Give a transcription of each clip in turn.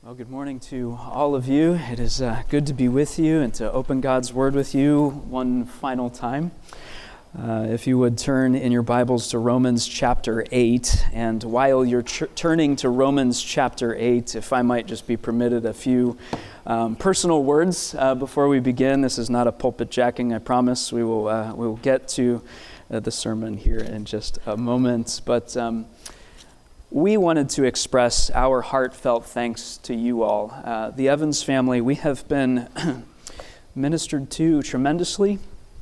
Well, good morning to all of you. It is good to be with you and to open God's Word with you one final time. If you would turn in your Bibles to Romans chapter 8, and while you're turning to Romans chapter 8, if I might just be permitted a few personal words before we begin. This is not a pulpit jacking, I promise. We will get to the sermon here in just a moment, but we wanted to express our heartfelt thanks to you all. The Evans family, we have been ministered to tremendously.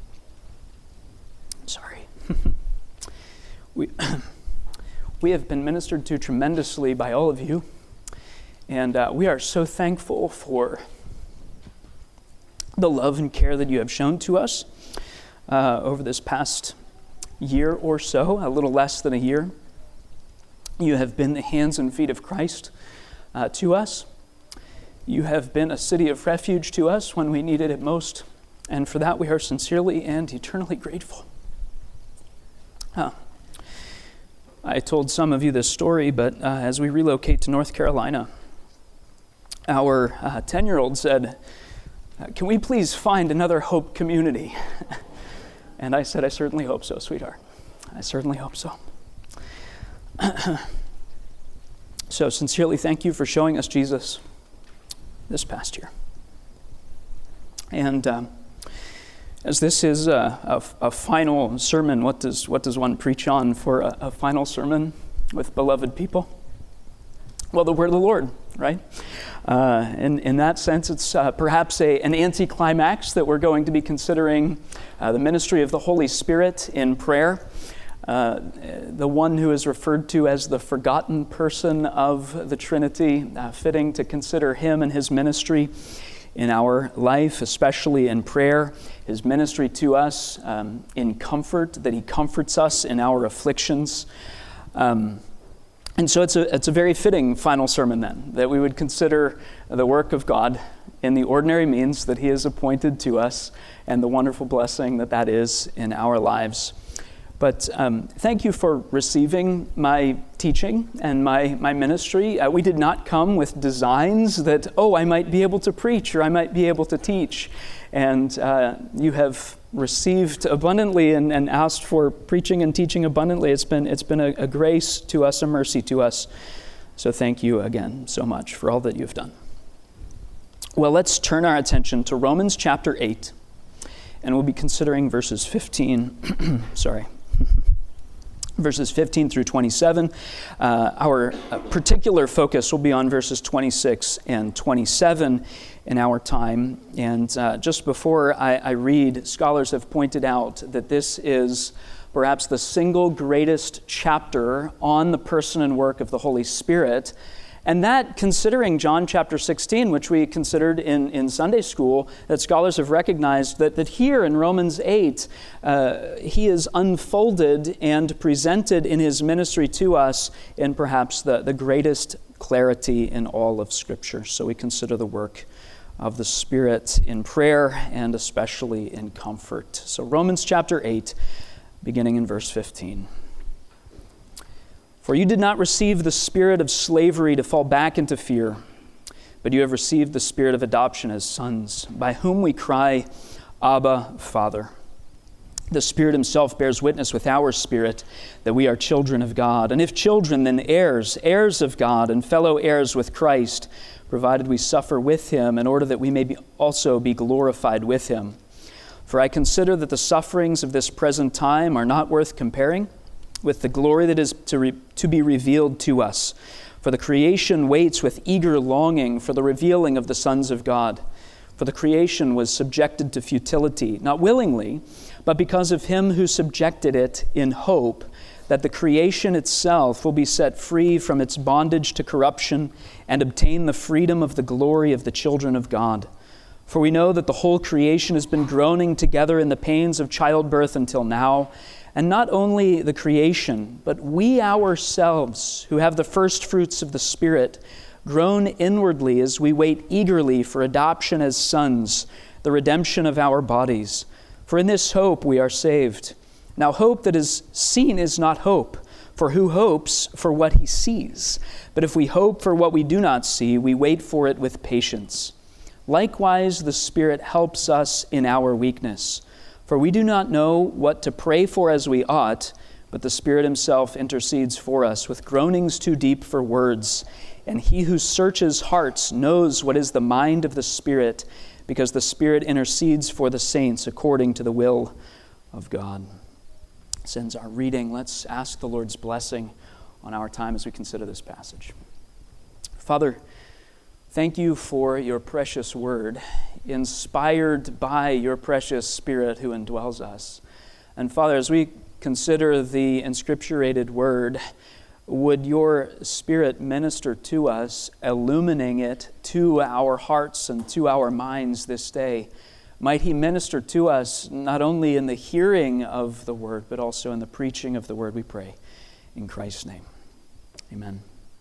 We have been ministered to tremendously by all of you, and we are so thankful for the love and care that you have shown to us over this past year or so, a little less than a year. You have been the hands and feet of Christ to us. You have been a city of refuge to us when we needed it most, and for that we are sincerely and eternally grateful. I told some of you this story, but as we relocate to North Carolina, our 10-year-old said, "Can we please find another Hope community?" And I said, "I certainly hope so, sweetheart. I certainly hope so." So sincerely thank you for showing us Jesus this past year. And as this is a final sermon, what does one preach on for a final sermon with beloved people? Well, the word of the Lord, right? In that sense, it's perhaps an anticlimax that we're going to be considering the ministry of the Holy Spirit in prayer. The one who is referred to as the forgotten person of the Trinity, fitting to consider him and his ministry in our life, especially in prayer, his ministry to us in comfort, that he comforts us in our afflictions. And so it's a very fitting final sermon then, that we would consider the work of God in the ordinary means that he has appointed to us and the wonderful blessing that is in our lives. But thank you for receiving my teaching and my ministry. We did not come with designs that, I might be able to preach or I might be able to teach. And you have received abundantly and asked for preaching and teaching abundantly. It's been a grace to us, a mercy to us. So thank you again so much for all that you've done. Well, let's turn our attention to Romans chapter 8. And we'll be considering verses 15, verses 15 through 27. Our particular focus will be on verses 26 and 27 in our time. And just before I read, scholars have pointed out that this is perhaps the single greatest chapter on the person and work of the Holy Spirit. And that, considering John chapter 16, which we considered in Sunday school, that scholars have recognized that here in Romans 8, he is unfolded and presented in his ministry to us in perhaps the greatest clarity in all of Scripture. So we consider the work of the Spirit in prayer and especially in comfort. So Romans chapter 8, beginning in verse 15. "For you did not receive the spirit of slavery to fall back into fear, but you have received the spirit of adoption as sons, by whom we cry, 'Abba, Father.' The Spirit himself bears witness with our spirit that we are children of God. And if children, then heirs, heirs of God, and fellow heirs with Christ, provided we suffer with him, in order that we may also be glorified with him. For I consider that the sufferings of this present time are not worth comparing with the glory that is to be revealed to us. For the creation waits with eager longing for the revealing of the sons of God. For the creation was subjected to futility, not willingly, but because of him who subjected it, in hope that the creation itself will be set free from its bondage to corruption and obtain the freedom of the glory of the children of God. For we know that the whole creation has been groaning together in the pains of childbirth until now. And not only the creation, but we ourselves, who have the first fruits of the Spirit, groan inwardly as we wait eagerly for adoption as sons, the redemption of our bodies. For in this hope we are saved. Now hope that is seen is not hope, For who hopes for what he sees? But if we hope for what we do not see, we wait for it with patience. Likewise, the Spirit helps us in our weakness. For we do not know what to pray for as we ought, but the Spirit himself intercedes for us with groanings too deep for words. And he who searches hearts knows what is the mind of the Spirit, because the Spirit intercedes for the saints according to the will of God. This ends our reading. Let's ask the Lord's blessing on our time as we consider this passage. Father, thank you for your precious word, inspired by your precious Spirit who indwells us. And Father, as we consider the inscripturated word, would your Spirit minister to us, illumining it to our hearts and to our minds this day? Might he minister to us not only in the hearing of the word, but also in the preaching of the word, we pray. In Christ's name, amen.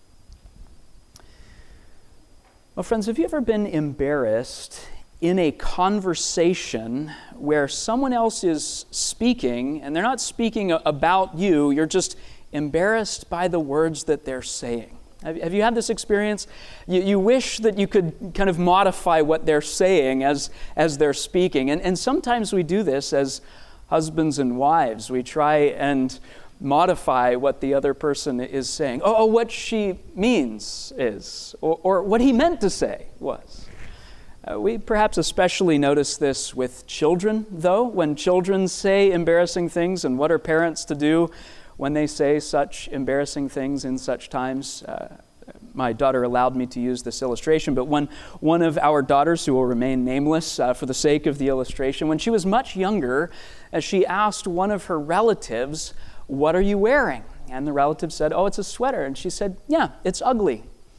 Well, friends, have you ever been embarrassed in a conversation where someone else is speaking, and they're not speaking about you, you're just embarrassed by the words that they're saying? Have you had this experience? You wish that you could kind of modify what they're saying as they're speaking. And sometimes we do this as husbands and wives. We try and modify what the other person is saying. Oh, what she means is, or what he meant to say was. We perhaps especially notice this with children, though, when children say embarrassing things, and what are parents to do when they say such embarrassing things in such times. My daughter allowed me to use this illustration, but when one of our daughters, who will remain nameless for the sake of the illustration, when she was much younger, she asked one of her relatives, "What are you wearing?" And the relative said, "Oh, it's a sweater." And she said, "Yeah, it's ugly."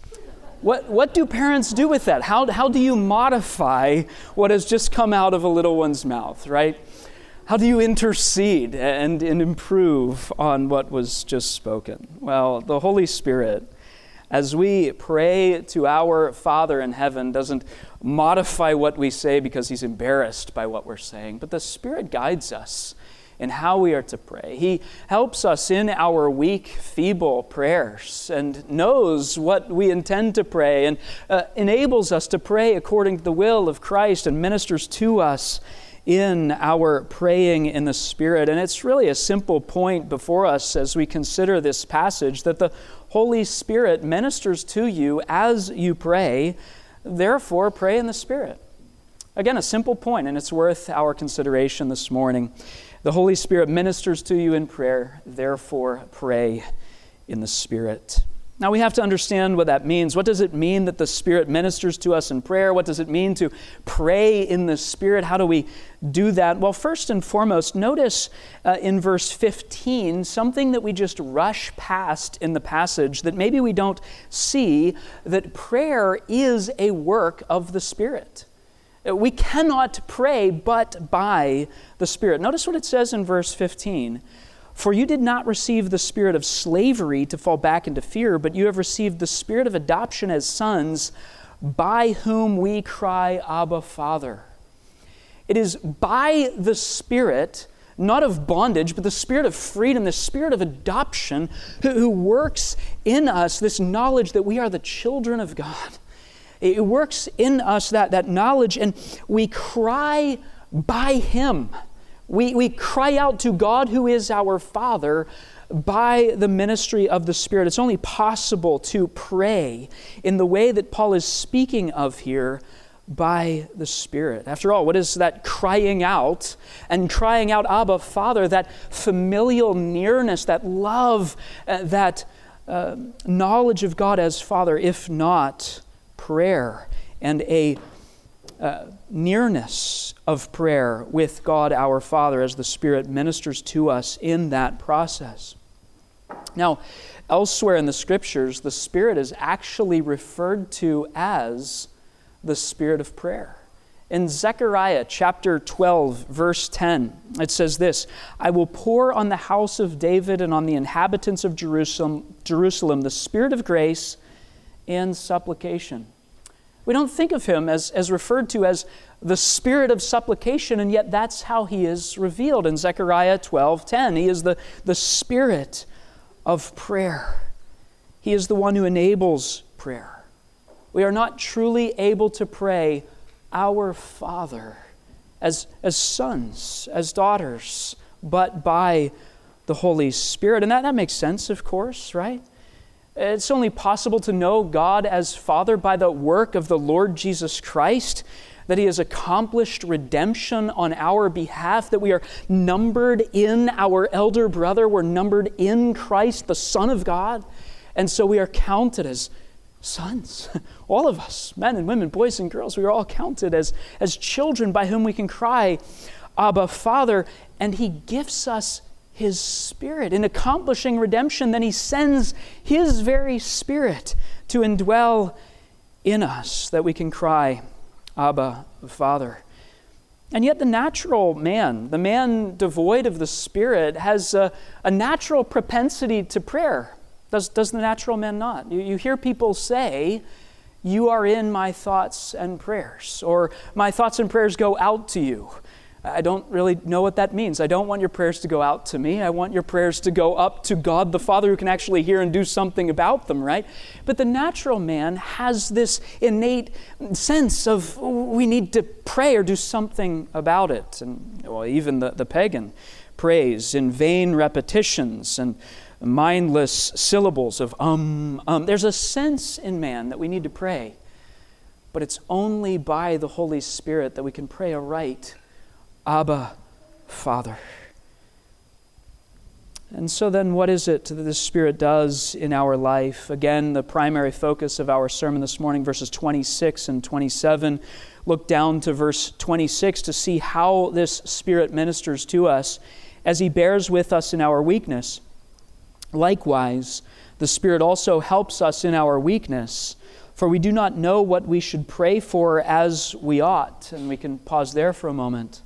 What do parents do with that? How do you modify what has just come out of a little one's mouth, right? How do you intercede and improve on what was just spoken? Well, the Holy Spirit, as we pray to our Father in heaven, doesn't modify what we say because he's embarrassed by what we're saying, but the Spirit guides us in how we are to pray. He helps us in our weak, feeble prayers and knows what we intend to pray and enables us to pray according to the will of Christ and ministers to us in our praying in the Spirit. And it's really a simple point before us as we consider this passage, that the Holy Spirit ministers to you as you pray, therefore pray in the Spirit. Again, a simple point, and it's worth our consideration this morning. The Holy Spirit ministers to you in prayer, therefore pray in the Spirit. Now we have to understand what that means. What does it mean that the Spirit ministers to us in prayer? What does it mean to pray in the Spirit? How do we do that? Well, first and foremost, notice in verse 15 something that we just rush past in the passage that maybe we don't see, that prayer is a work of the Spirit. We cannot pray but by the Spirit. Notice what it says in verse 15. For you did not receive the spirit of slavery to fall back into fear, but you have received the spirit of adoption as sons, by whom we cry, Abba, Father. It is by the Spirit, not of bondage, but the spirit of freedom, the spirit of adoption, who works in us this knowledge that we are the children of God. It works in us that knowledge, and we cry by Him. We cry out to God, who is our Father, by the ministry of the Spirit. It's only possible to pray in the way that Paul is speaking of here, by the Spirit. After all, what is that crying out? And crying out, Abba, Father, that familial nearness, that love, that knowledge of God as Father, if not prayer, and a nearness of prayer with God our Father as the Spirit ministers to us in that process. Now, elsewhere in the Scriptures, the Spirit is actually referred to as the Spirit of prayer. In Zechariah chapter 12, verse 10, it says this, I will pour on the house of David and on the inhabitants of Jerusalem the Spirit of grace and supplication. We don't think of Him as referred to as the Spirit of supplication, and yet that's how He is revealed in Zechariah 12:10. He is the Spirit of prayer. He is the one who enables prayer. We are not truly able to pray, Our Father, as sons, as daughters, but by the Holy Spirit. And that makes sense, of course, right? It's only possible to know God as Father by the work of the Lord Jesus Christ, that He has accomplished redemption on our behalf, that we are numbered in our elder brother, we're numbered in Christ, the Son of God, and so we are counted as sons. All of us, men and women, boys and girls, we are all counted as children by whom we can cry, Abba, Father, and He gives us His Spirit. In accomplishing redemption, then He sends His very Spirit to indwell in us, that we can cry, Abba, Father. And yet the natural man, the man devoid of the Spirit, has a natural propensity to prayer. Does the natural man not? You hear people say, you are in my thoughts and prayers, or my thoughts and prayers go out to you. I don't really know what that means. I don't want your prayers to go out to me. I want your prayers to go up to God the Father, who can actually hear and do something about them, right? But the natural man has this innate sense of we need to pray or do something about it. And even the pagan prays in vain repetitions and mindless syllables of There's a sense in man that we need to pray, but it's only by the Holy Spirit that we can pray aright, Abba, Father. And so then what is it that the Spirit does in our life? Again, the primary focus of our sermon this morning, verses 26 and 27. Look down to verse 26 to see how this Spirit ministers to us as He bears with us in our weakness. Likewise, the Spirit also helps us in our weakness, for we do not know what we should pray for as we ought. And we can pause there for a moment.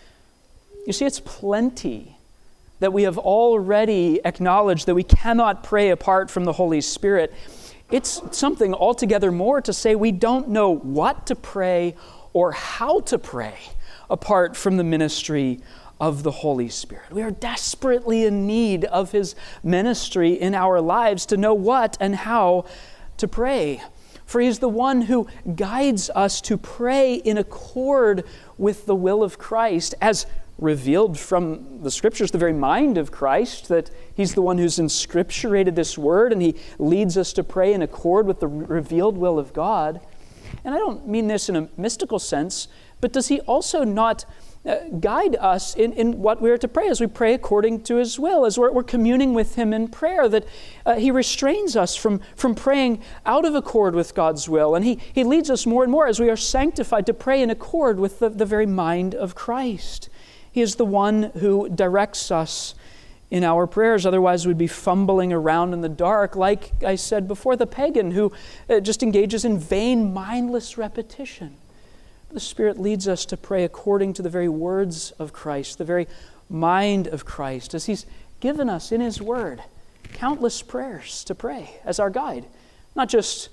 You see, it's plenty that we have already acknowledged that we cannot pray apart from the Holy Spirit. It's something altogether more to say we don't know what to pray or how to pray apart from the ministry of the Holy Spirit. We are desperately in need of His ministry in our lives to know what and how to pray. For He is the one who guides us to pray in accord with the will of Christ, as revealed from the Scriptures, the very mind of Christ, that He's the one who's inscripturated this word, and He leads us to pray in accord with the revealed will of God. And I don't mean this in a mystical sense, but does He also not guide us in what we are to pray as we pray according to His will, as we're communing with Him in prayer, that He restrains us from praying out of accord with God's will, and He leads us more and more as we are sanctified to pray in accord with the very mind of Christ. He is the one who directs us in our prayers. Otherwise, we'd be fumbling around in the dark, like I said before, the pagan who just engages in vain, mindless repetition. The Spirit leads us to pray according to the very words of Christ, the very mind of Christ, as He's given us in His Word countless prayers to pray as our guide. Not just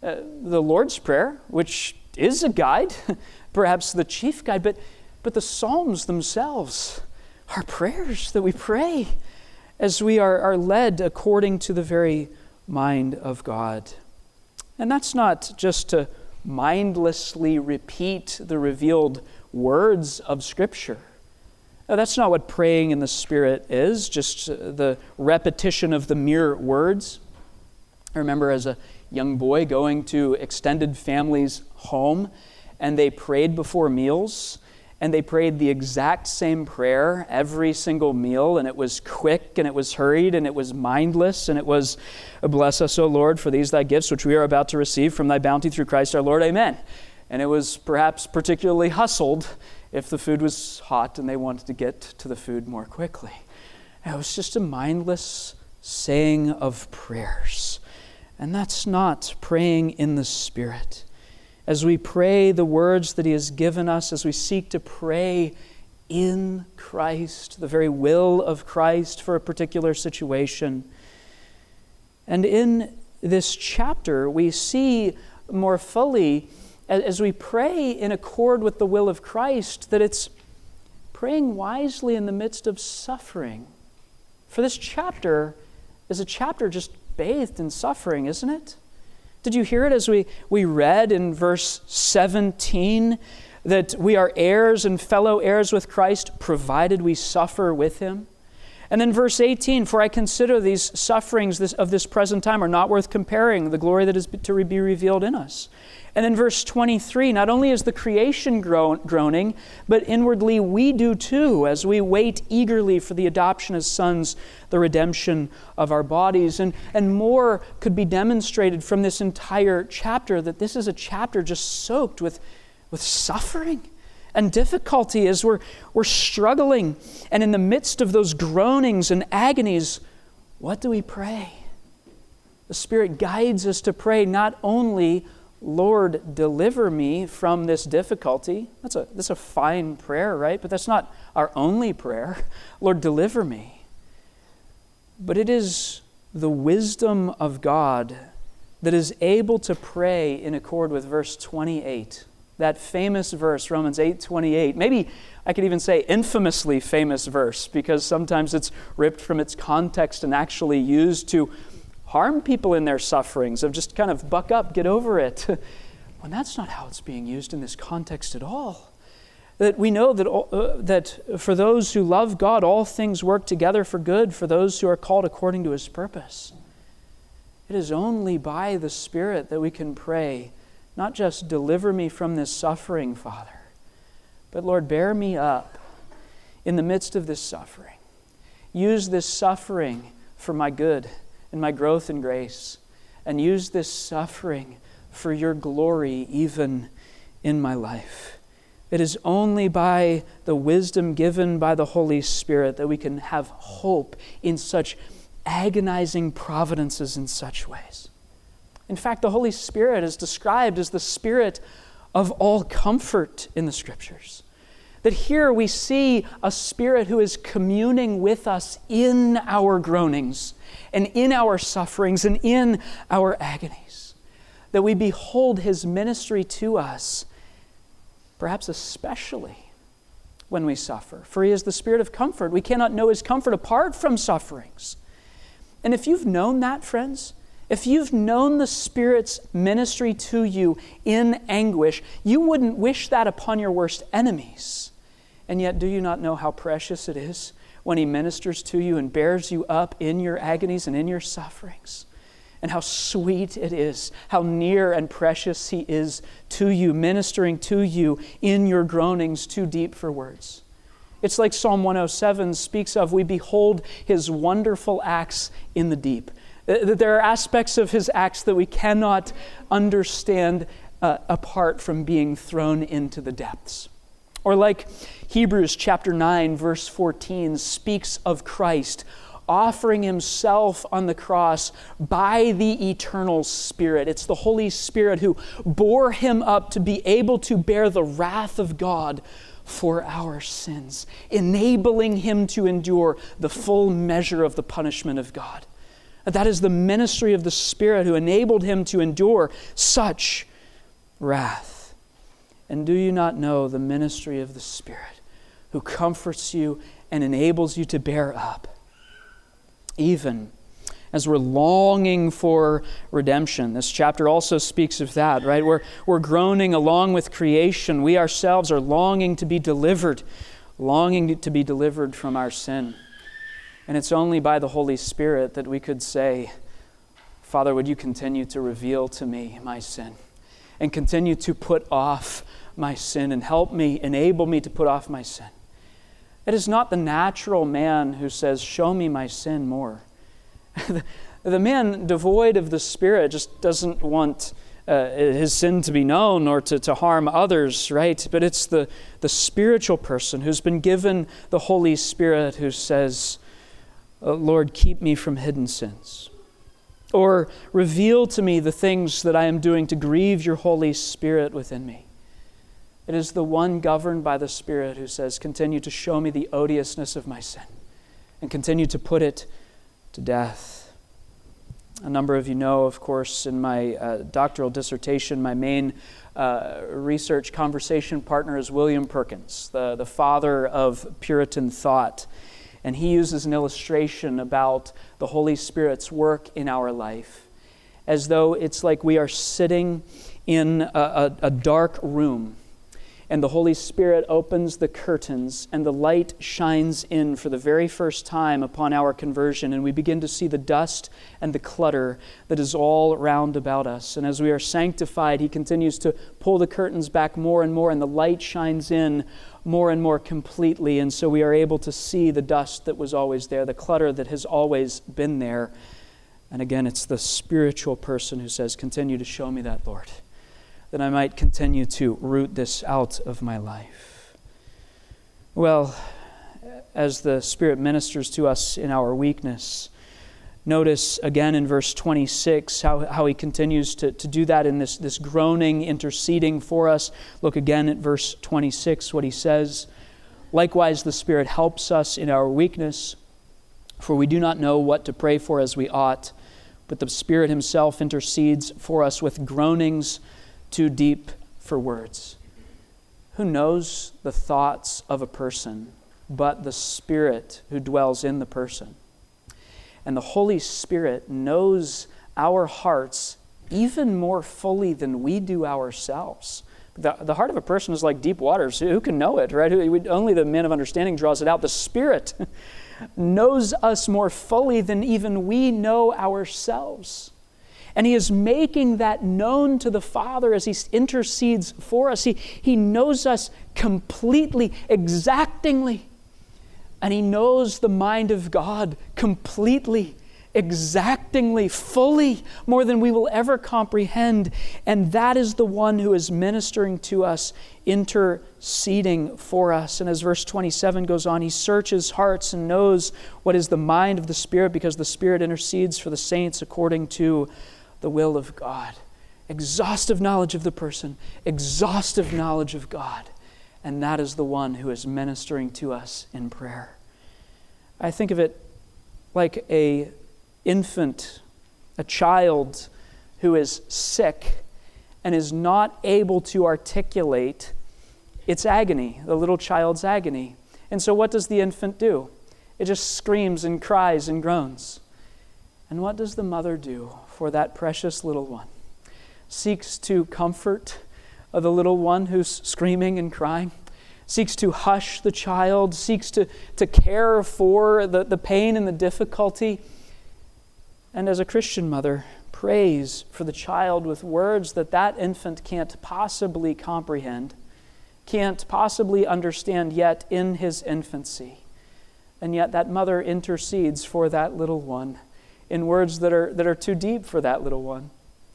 the Lord's Prayer, which is a guide, perhaps the chief guide, but the Psalms themselves are prayers that we pray as we are led according to the very mind of God. And that's not just to mindlessly repeat the revealed words of Scripture. That's not what praying in the Spirit is, just the repetition of the mere words. I remember as a young boy going to extended families' home, and they prayed before meals, and they prayed the exact same prayer every single meal, and it was quick, and it was hurried, and it was mindless, and it was, bless us, O Lord, for these thy gifts, which we are about to receive from thy bounty through Christ our Lord, amen. And it was perhaps particularly hustled if the food was hot and they wanted to get to the food more quickly. And it was just a mindless saying of prayers. And that's not praying in the Spirit. As we pray the words that He has given us, as we seek to pray in Christ, the very will of Christ for a particular situation. And in this chapter, we see more fully, as we pray in accord with the will of Christ, that it's praying wisely in the midst of suffering. For this chapter is a chapter just bathed in suffering, isn't it? Did you hear it as we read in verse 17 that we are heirs and fellow heirs with Christ, provided we suffer with him? And then verse 18, for I consider these sufferings of this present time are not worth comparing the glory that is to be revealed in us. And then verse 23, not only is the creation groaning, but inwardly we do too, as we wait eagerly for the adoption as sons, the redemption of our bodies. And more could be demonstrated from this entire chapter, that this is a chapter just soaked with suffering and difficulty as we're struggling. And in the midst of those groanings and agonies, what do we pray? The Spirit guides us to pray not only, Lord, deliver me from this difficulty. That's a fine prayer, right? But that's not our only prayer. Lord, deliver me. But it is the wisdom of God that is able to pray in accord with verse 28. That famous verse, Romans 8:28. Maybe I could even say infamously famous verse, because sometimes it's ripped from its context and actually used to harm people in their sufferings, of just kind of buck up, get over it. Well, that's not how it's being used in this context at all. That we know that for those who love God, all things work together for good for those who are called according to his purpose. It is only by the Spirit that we can pray, not just deliver me from this suffering, Father, but Lord, bear me up in the midst of this suffering. Use this suffering for my good and my growth in grace, and use this suffering for your glory even in my life. It is only by the wisdom given by the Holy Spirit that we can have hope in such agonizing providences in such ways. In fact, the Holy Spirit is described as the Spirit of all comfort in the Scriptures. That here we see a Spirit who is communing with us in our groanings and in our sufferings and in our agonies. That we behold his ministry to us, perhaps especially when we suffer. For he is the Spirit of comfort. We cannot know his comfort apart from sufferings. And if you've known that, friends, if you've known the Spirit's ministry to you in anguish, you wouldn't wish that upon your worst enemies. And yet, do you not know how precious it is when he ministers to you and bears you up in your agonies and in your sufferings? And how sweet it is, how near and precious he is to you, ministering to you in your groanings too deep for words. It's like Psalm 107 speaks of, we behold his wonderful acts in the deep. There are aspects of his acts that we cannot understand apart from being thrown into the depths. Or like Hebrews chapter 9, verse 14 speaks of Christ offering himself on the cross by the eternal Spirit. It's the Holy Spirit who bore him up to be able to bear the wrath of God for our sins, enabling him to endure the full measure of the punishment of God. That is the ministry of the Spirit who enabled him to endure such wrath. And do you not know the ministry of the Spirit who comforts you and enables you to bear up? Even as we're longing for redemption. This chapter also speaks of that, right? We're groaning along with creation. We ourselves are longing to be delivered from our sin. And it's only by the Holy Spirit that we could say, Father, would you continue to reveal to me my sin and continue to put off my sin and help me, enable me to put off my sin. It is not the natural man who says, show me my sin more. The man devoid of the Spirit just doesn't want his sin to be known or to harm others, right? But it's the spiritual person who's been given the Holy Spirit who says, Lord, keep me from hidden sins. Or reveal to me the things that I am doing to grieve your Holy Spirit within me. It is the one governed by the Spirit who says, continue to show me the odiousness of my sin and continue to put it to death. A number of you know, of course, in my doctoral dissertation, my main research conversation partner is William Perkins, the father of Puritan thought. And he uses an illustration about the Holy Spirit's work in our life, as though it's like we are sitting in a dark room, and the Holy Spirit opens the curtains, and the light shines in for the very first time upon our conversion, and we begin to see the dust and the clutter that is all round about us. And as we are sanctified, he continues to pull the curtains back more and more, and the light shines in more and more completely, and so we are able to see the dust that was always there, the clutter that has always been there. And again, it's the spiritual person who says, "Continue to show me that, Lord, that I might continue to root this out of my life." Well, as the Spirit ministers to us in our weakness, notice again in verse 26 how he continues to do that in this groaning, interceding for us. Look again at verse 26, what he says. "Likewise, the Spirit helps us in our weakness, for we do not know what to pray for as we ought, but the Spirit himself intercedes for us with groanings too deep for words." Who knows the thoughts of a person but the Spirit who dwells in the person? And the Holy Spirit knows our hearts even more fully than we do ourselves. The heart of a person is like deep waters. Who can know it, right? Only the man of understanding draws it out. The Spirit knows us more fully than even we know ourselves. And he is making that known to the Father as he intercedes for us. He knows us completely, exactingly. And he knows the mind of God completely, exactingly, fully, more than we will ever comprehend. And that is the one who is ministering to us, interceding for us. And as verse 27 goes on, he searches hearts and knows what is the mind of the Spirit, because the Spirit intercedes for the saints according to the will of God. Exhaustive knowledge of the person, exhaustive knowledge of God. And that is the one who is ministering to us in prayer. I think of it like an infant, a child who is sick and is not able to articulate its agony, the little child's agony. And so what does the infant do? It just screams and cries and groans. And what does the mother do for that precious little one? Seeks to comfort the little one who's screaming and crying, seeks to hush the child, seeks to care for the pain and the difficulty. And as a Christian mother, prays for the child with words that infant can't possibly comprehend, can't possibly understand yet in his infancy. And yet that mother intercedes for that little one in words that are too deep for that little one.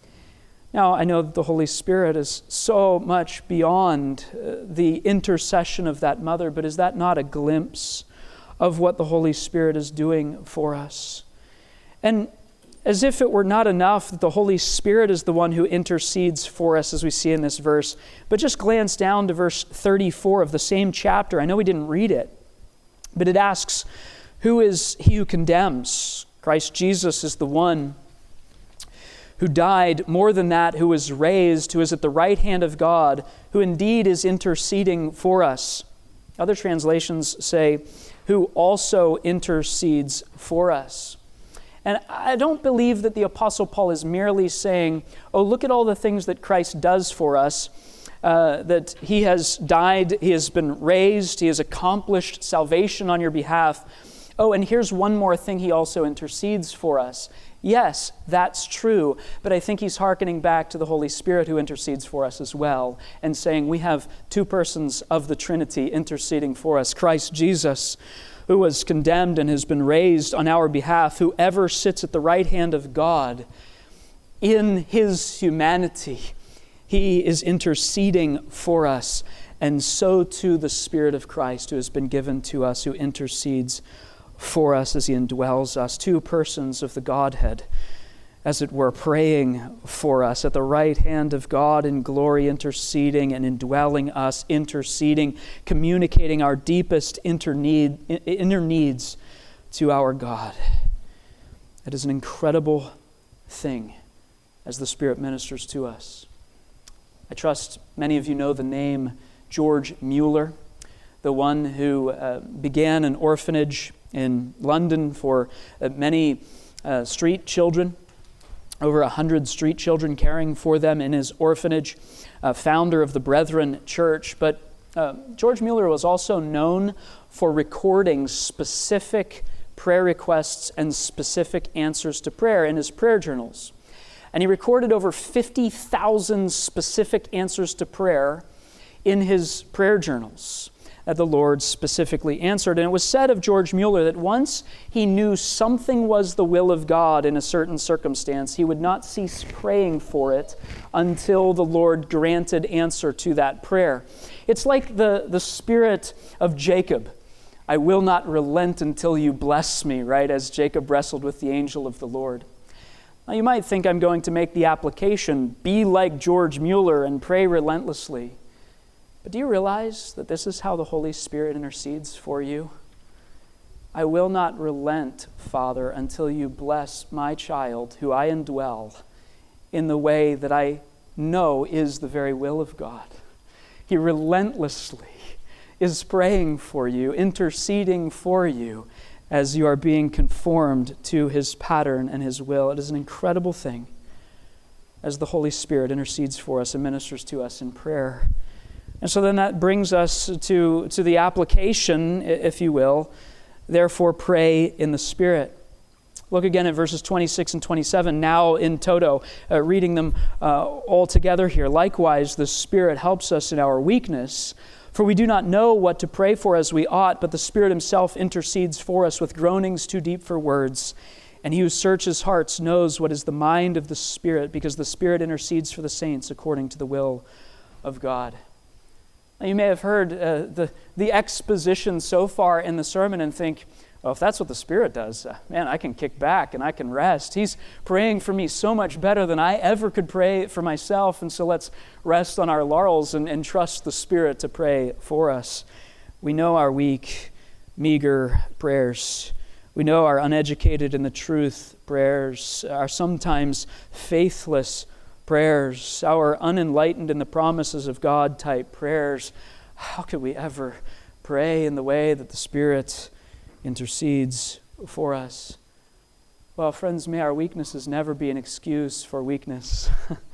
Now, I know that the Holy Spirit is so much beyond the intercession of that mother, but is that not a glimpse of what the Holy Spirit is doing for us? And as if it were not enough that the Holy Spirit is the one who intercedes for us, as we see in this verse, but just glance down to verse 34 of the same chapter. I know we didn't read it, but it asks, "Who is he who condemns?" Christ Jesus is the one who died, more than that, who was raised, who is at the right hand of God, who indeed is interceding for us. Other translations say, who also intercedes for us. And I don't believe that the Apostle Paul is merely saying, oh, look at all the things that Christ does for us, that he has died, he has been raised, he has accomplished salvation on your behalf. Oh, and here's one more thing, he also intercedes for us. Yes, that's true, but I think he's hearkening back to the Holy Spirit who intercedes for us as well, and saying we have two persons of the Trinity interceding for us. Christ Jesus, who was condemned and has been raised on our behalf, whoever sits at the right hand of God, in his humanity, he is interceding for us, and so too the Spirit of Christ who has been given to us, who intercedes for us as he indwells us. Two persons of the Godhead, as it were, praying for us at the right hand of God in glory, interceding and indwelling us, interceding, communicating our deepest inner needs to our God. It is an incredible thing as the Spirit ministers to us. I trust many of you know the name George Mueller, the one who began an orphanage in London for many street children, over 100 street children, caring for them in his orphanage, founder of the Brethren Church. But George Mueller was also known for recording specific prayer requests and specific answers to prayer in his prayer journals. And he recorded over 50,000 specific answers to prayer in his prayer journals that the Lord specifically answered. And it was said of George Mueller that once he knew something was the will of God in a certain circumstance, he would not cease praying for it until the Lord granted answer to that prayer. It's like the spirit of Jacob. I will not relent until you bless me, right? As Jacob wrestled with the angel of the Lord. Now you might think I'm going to make the application, be like George Mueller and pray relentlessly. But do you realize that this is how the Holy Spirit intercedes for you? I will not relent, Father, until you bless my child, who I indwell, in the way that I know is the very will of God. He relentlessly is praying for you, interceding for you, as you are being conformed to his pattern and his will. It is an incredible thing as the Holy Spirit intercedes for us and ministers to us in prayer. And so then that brings us to the application, if you will. Therefore, pray in the Spirit. Look again at verses 26 and 27, now in toto, reading them all together here. Likewise, the Spirit helps us in our weakness, for we do not know what to pray for as we ought, but the Spirit himself intercedes for us with groanings too deep for words. And he who searches hearts knows what is the mind of the Spirit, because the Spirit intercedes for the saints according to the will of God. Now, you may have heard the exposition so far in the sermon and think, well, if that's what the Spirit does, man, I can kick back and I can rest. He's praying for me so much better than I ever could pray for myself, and so let's rest on our laurels and trust the Spirit to pray for us. We know our weak, meager prayers. We know our uneducated in the truth prayers, our sometimes faithless prayers, our unenlightened in the promises of God type prayers. How could we ever pray in the way that the Spirit intercedes for us? Well, friends, may our weaknesses never be an excuse for weakness.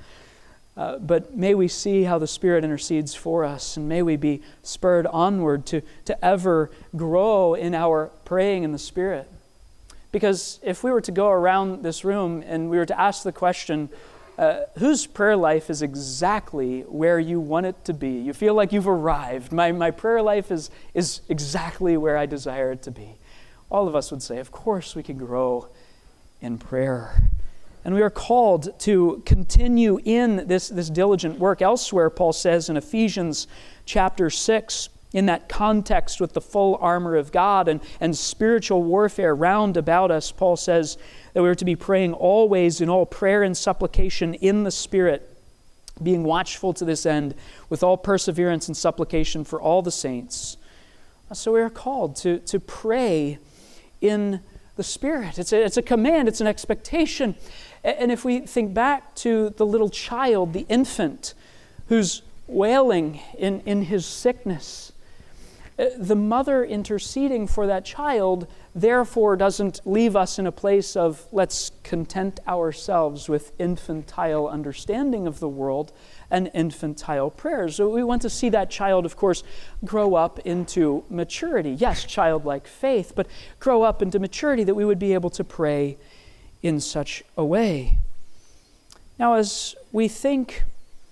But may we see how the Spirit intercedes for us, and may we be spurred onward to ever grow in our praying in the Spirit. Because if we were to go around this room and we were to ask the question, whose prayer life is exactly where you want it to be? You feel like you've arrived. My prayer life is exactly where I desire it to be. All of us would say, of course we can grow in prayer. And we are called to continue in this diligent work. Elsewhere, Paul says in Ephesians chapter 6, in that context with the full armor of God and spiritual warfare round about us, Paul says that we are to be praying always in all prayer and supplication in the Spirit, being watchful to this end with all perseverance and supplication for all the saints. So we are called to pray in the Spirit. It's a command, it's an expectation. And if we think back to the little child, the infant, who's wailing in his sickness, the mother interceding for that child therefore doesn't leave us in a place of let's content ourselves with infantile understanding of the world and infantile prayers. So we want to see that child, of course, grow up into maturity. Yes, childlike faith, but grow up into maturity that we would be able to pray in such a way. Now, as we think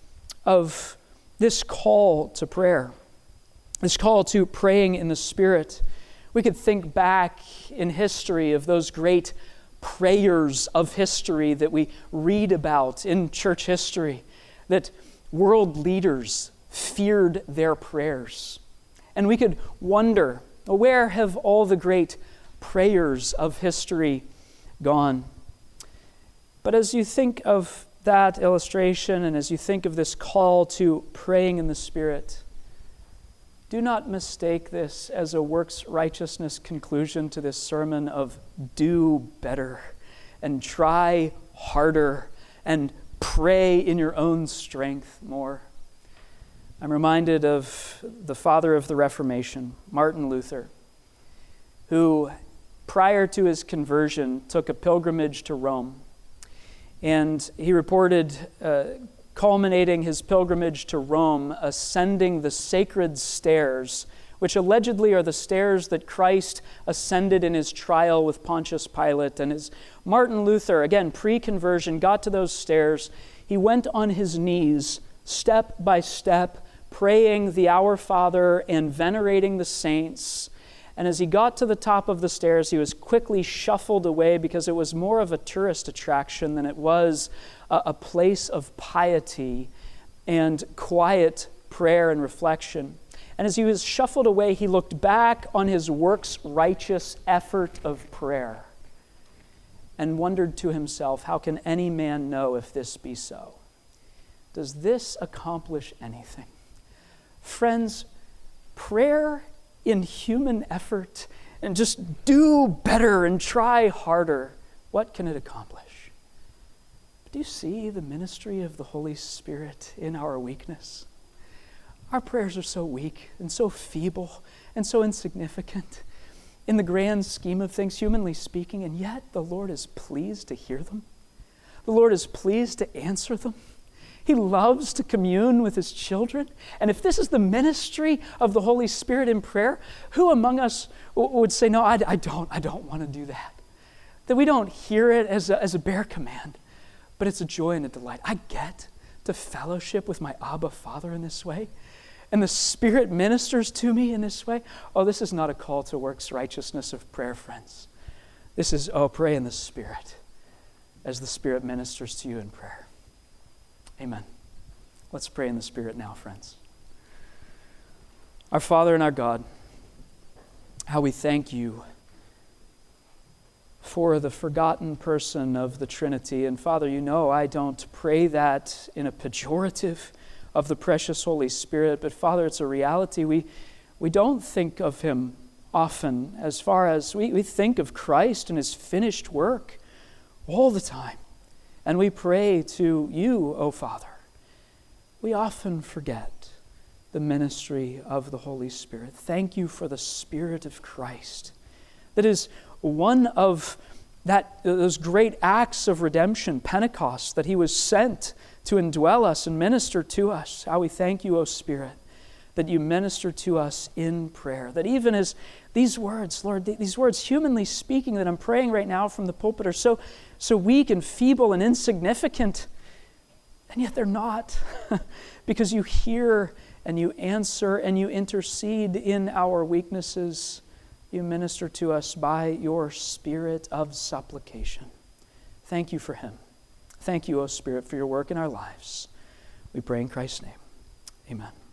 of this call to prayer, this call to praying in the Spirit, we could think back in history of those great prayers of history that we read about in church history, that world leaders feared their prayers. And we could wonder, where have all the great prayers of history gone? But as you think of that illustration and as you think of this call to praying in the Spirit, do not mistake this as a works righteousness conclusion to this sermon of do better and try harder and pray in your own strength more. I'm reminded of the father of the Reformation, Martin Luther, who prior to his conversion, took a pilgrimage to Rome. And he reported, culminating his pilgrimage to Rome, ascending the sacred stairs, which allegedly are the stairs that Christ ascended in his trial with Pontius Pilate. And as Martin Luther, again, pre-conversion, got to those stairs, he went on his knees, step by step, praying the Our Father and venerating the saints. And as he got to the top of the stairs, he was quickly shuffled away because it was more of a tourist attraction than it was a place of piety and quiet prayer and reflection. And as he was shuffled away, he looked back on his works-righteous effort of prayer and wondered to himself, how can any man know if this be so? Does this accomplish anything? Friends, prayer in human effort and just do better and try harder, what can it accomplish? Do you see the ministry of the Holy Spirit in our weakness? Our prayers are so weak and so feeble and so insignificant in the grand scheme of things, humanly speaking, and yet the Lord is pleased to hear them. The Lord is pleased to answer them. He loves to commune with his children. And if this is the ministry of the Holy Spirit in prayer, who among us would say, no, I don't want to do that? That we don't hear it as a bare command, but it's a joy and a delight. I get to fellowship with my Abba Father in this way, and the Spirit ministers to me in this way. Oh, this is not a call to works righteousness of prayer, friends. This is, pray in the Spirit as the Spirit ministers to you in prayer. Amen. Let's pray in the Spirit now, friends. Our Father and our God, how we thank you for the forgotten person of the Trinity. And Father, you know I don't pray that in a pejorative of the precious Holy Spirit, but Father, it's a reality. We don't think of him often as far as we think of Christ and his finished work all the time. And we pray to you, O Father. We often forget the ministry of the Holy Spirit. Thank you for the Spirit of Christ. That is one of those great acts of redemption, Pentecost, that he was sent to indwell us and minister to us. How we thank you, O Spirit, that you minister to us in prayer. That even as these words, Lord, these words, humanly speaking, that I'm praying right now from the pulpit are so weak and feeble and insignificant, and yet they're not, because you hear and you answer and you intercede in our weaknesses. You minister to us by your Spirit of supplication. Thank you for him. Thank you, O Spirit, for your work in our lives. We pray in Christ's name. Amen.